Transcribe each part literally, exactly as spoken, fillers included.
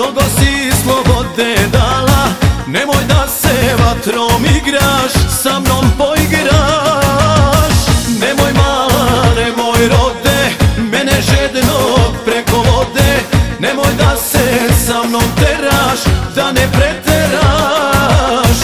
mnogo si slobode dala, nemoj da se vatrom igraš, sa mnom poigraš. Nemoj mala, nemoj rode, mene žednog preko vode, nemoj da se sa mnom teraš, da ne preteraš.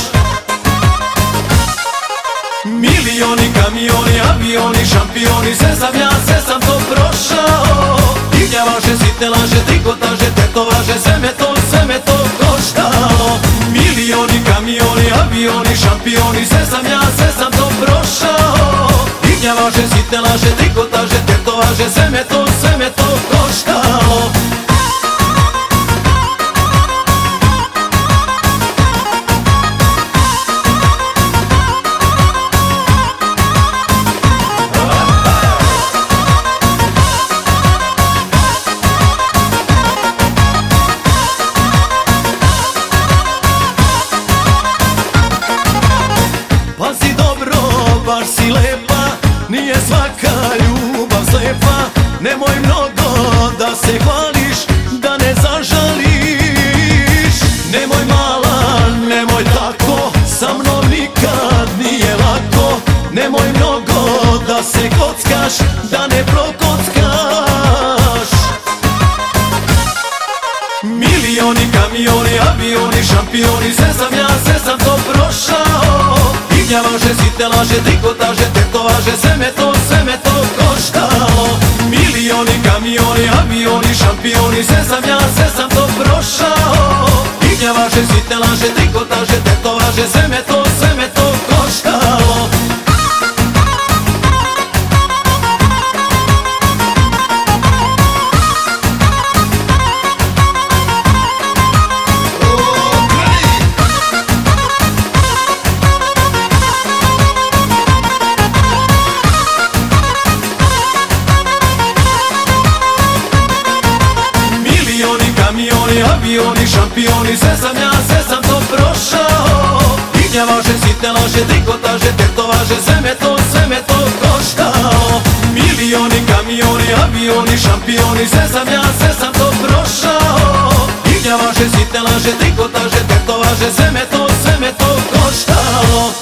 Milioni, kamioni, avioni, šampioni, sve sam ja, sve sam to prošao. Ignjavaše, sitne laže, trikotaže, tetovaže, sve me to, sve me to koštalo. Milioni, kamioni, avioni, šampioni, sve sam ja, sve sam to prošao. Ignjavaše, sitne laže, trikotaže, tetovaže, sve me to, sve me to koštalo. Pazi dobro, baš si lepa, nije svaka ljubav slepa. Nemoj mnogo da se hvališ, da ne zažališ. Nemoj mala, nemoj tako, sa mnom nikad nije lako. Nemoj mnogo da se kockaš, da ne prokockaš. Milioni, kamioni, avioni, šampioni, sve sam ja, sve sam to prošao. Ignjavaše, sitne laže, trikotaže, tetovaže, sve me to, sve me to koštalo. Milioni, kamioni, avioni, šampioni, sve sam ja, sve sam to prošao. Ignjavaše, sitne laže, trikotaže, tetovaže, sve me to, sve me to koštalo. Kamioni, avioni, šampioni, sve sam ja, sve sam to prošao. Ignjavaše, sitne laže, trikotaže, tetovaže, sve me to, sve me to koštalo. Milioni, kamioni, avioni, šampioni, sve sam ja, sve sam to prošao. Ignjavaše, sitne laže, trikotaže, tetovaže, sve me to, sve me to koštalo.